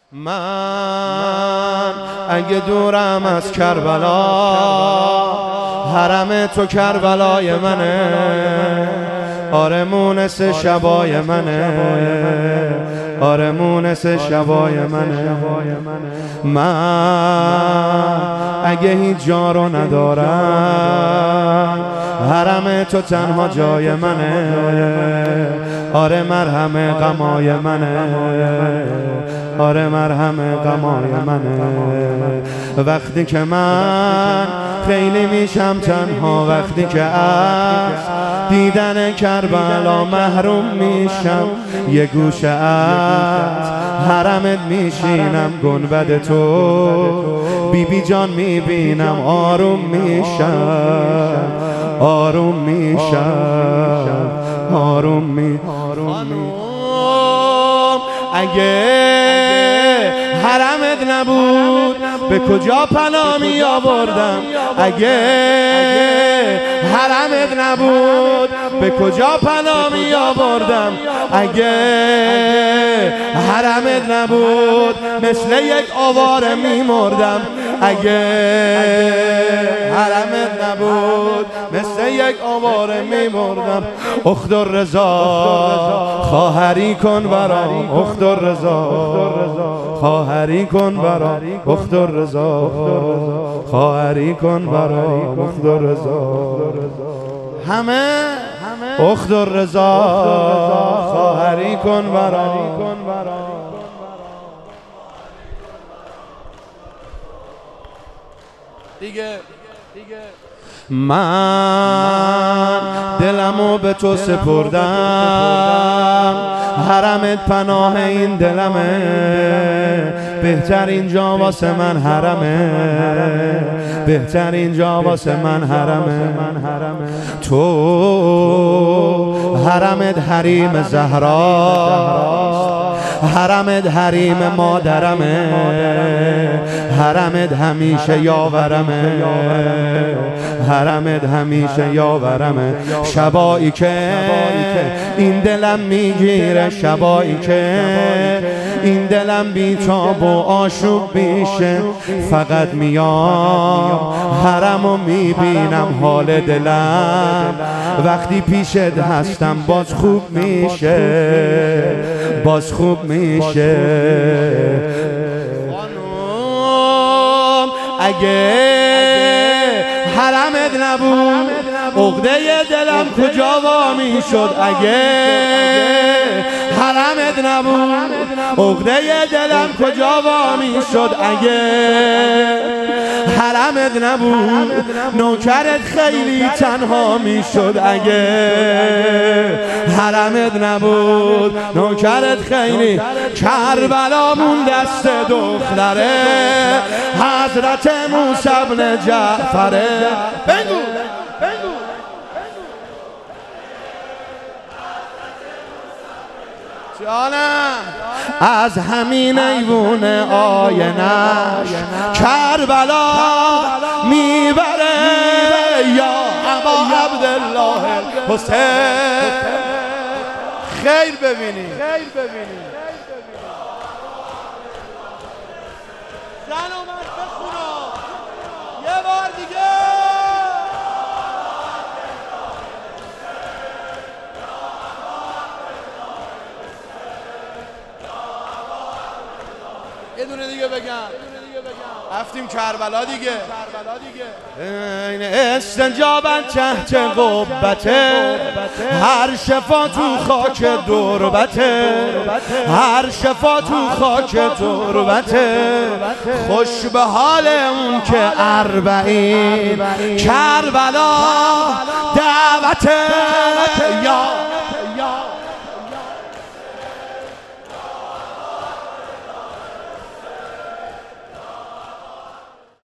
من اگه دورم از کربلا، حرم تو کربلای منه، آره مونس شبای منه، آره مونس شبای منه. من اگه هیچ جا رو ندارم، حرم تو تنها جای منه، آره مرهم غمای منه، آره مرهم غمای منه. وقتی که من خیلی میشم تنها، وقتی که از دیدن کربلا محروم میشم، یه گوشه از حرمت میشینم، گنبد تو بیبی جان میبینم، آروم میشم، آروم میشم، آروم میشم. اگه حرمت نبود به کجا پناه می آوردم؟ اگه حرمت نبود به کجا پناه می آوردم؟ اگه حرمت نبود مثل یک آواره می مردم. اگه حرمت نبود مثل یک آواره می مردم. اخت الرضا خواهری کن برام، اخت الرضا خواهری کن برام، اخت الرضا خواهری کن برام، اخت الرضا همه اخت الرضا خواهری کن برام. دیگه من دلمو به تو سپردم، حرمت پناه این دلمه، بهترین جا واسه من حرمه، بهترین جا واسه من حرمه. تو حرمت حریم زهراست، حرمت حریم مادرمه، حرمت همیشه یاورمه، حرمت همیشه یاورمه. شبایی که این دلم میگیره، شبایی که این دلم بیتاب و آشوب میشه، فقط میام حرمو میبینم، حال دلم وقتی پیشت هستم باز خوب میشه، باز خوب میشه. اگه حرمت نبود عقده دلم کجا وامی شد؟ اگه حرمت نبود عقده دلم کجا وامی شد؟ اگه حرمت نبود نوکرت خیلی تنها می شد. اگه حرمت نبود نوکرت خیلی. کربلامون دست دختره، حضرت موسی بن جعفره. بگو جانم، از همین ایوون آینش کربلا میبره یا ابا عبدالله حسین. خیر ببینی زن و مرد بخونا یه بار دیگه. یه دونه دیگه بگم، رفتیم کربلا دیگه. این استنجابن تحت قبته، هر شفا تو خاک دربته، هر شفا تو خاک دربته. خوش به حال اون که اربعین کربلا دعوته یا